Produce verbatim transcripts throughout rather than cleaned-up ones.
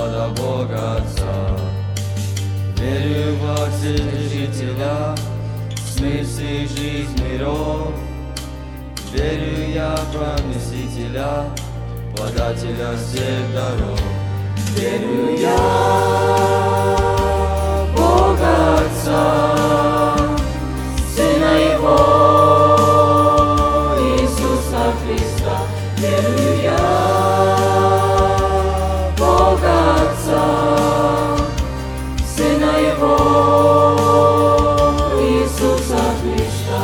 Господа Бога Отца. Верю во Вседержителя, смерть и жизнь миров. Верю я в Месителя, подателя всех даров. Верю я в Бога Отца, Сына Его, Иисуса Христа. Верю я в Бога Отца, Сына Его, Иисуса Христа.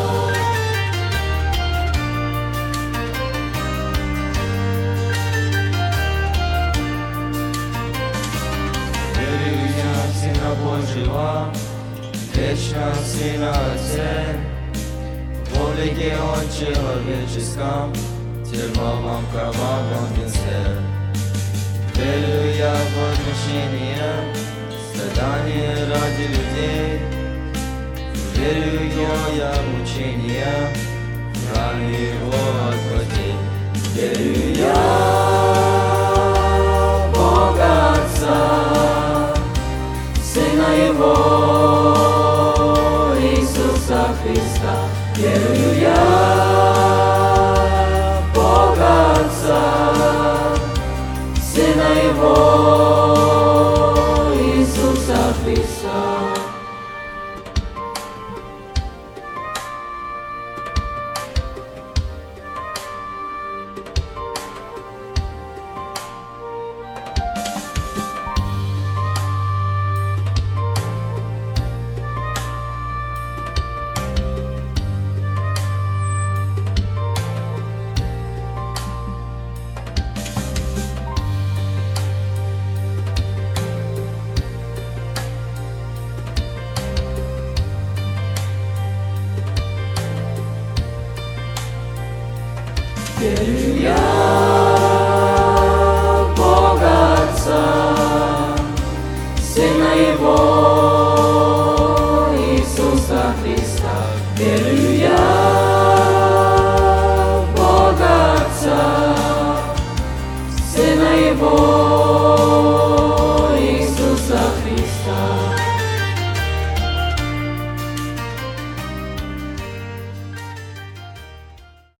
Верю я в Сына Божьего, вечно Сына Отца, в облике Он человеческом, терновом кровавом венце. Верю я в возмещение, страдания ради людей. Верю я в мучения, в раны Его отплатить. Верю я в Бога Отца, Сына Его, Иисуса Христа. Верую я в Бога Отца, Сына Его, Иисуса Христа. Верю я в Бога Отца, Сына Его,